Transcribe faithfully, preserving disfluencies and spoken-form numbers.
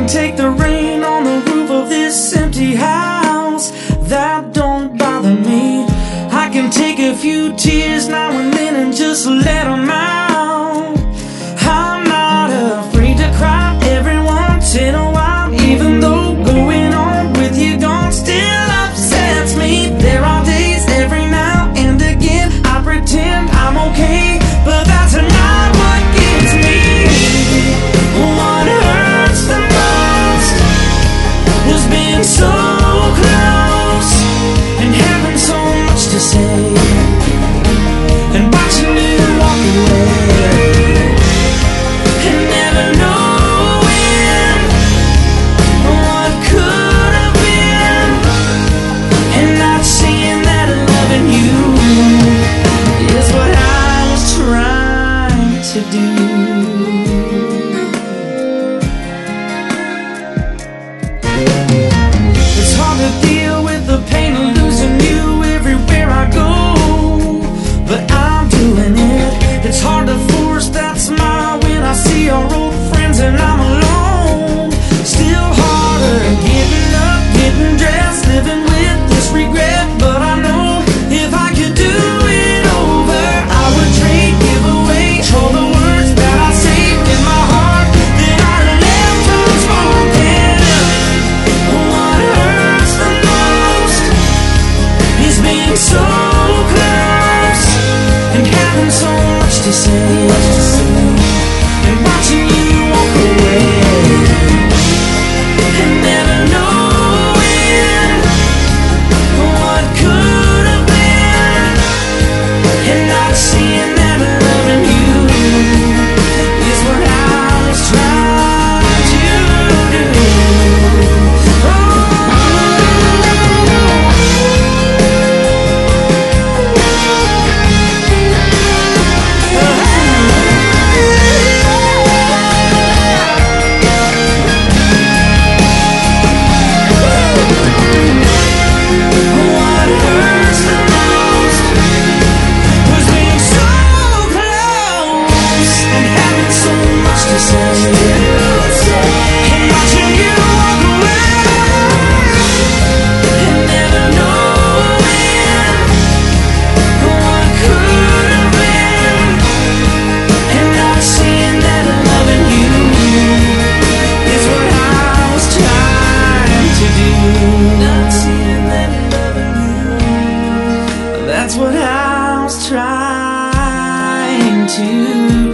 can take the rain on the roof of this empty house. That don't bother me. I can take a few tears now and then and just let them out. I'm not afraid to cry every once in a while, even though going on with you gone still upsets me. There are days every now and again I pretend I'm okay, but that's not what gets me. What hurts the most was being so close and having so much to say, and watching you walk away, and never knowing what could have been, and not seeing that loving you is what I was trying to do. It's hard to deal with the pain of losing you everywhere I go, but I'm doing it. It's hard to force that smile when I see our old friends and I'm alone. Still harder getting up, getting dressed, living with this regret. But I know if I could do it over, I would trade, give away all the words that I saved in my heart that I left unspoken. What hurts the most is being so close and having so much to say, and watching you walk away, and never knowing what could have been, and not seeing that loving you is what I was trying to do. What hurts the most was being so close and having so much to say, and watching you walk away, and never knowing what could have been, and not seeing that loving you is what I was trying to do. Not seeing that loving you, that's what I was trying to do.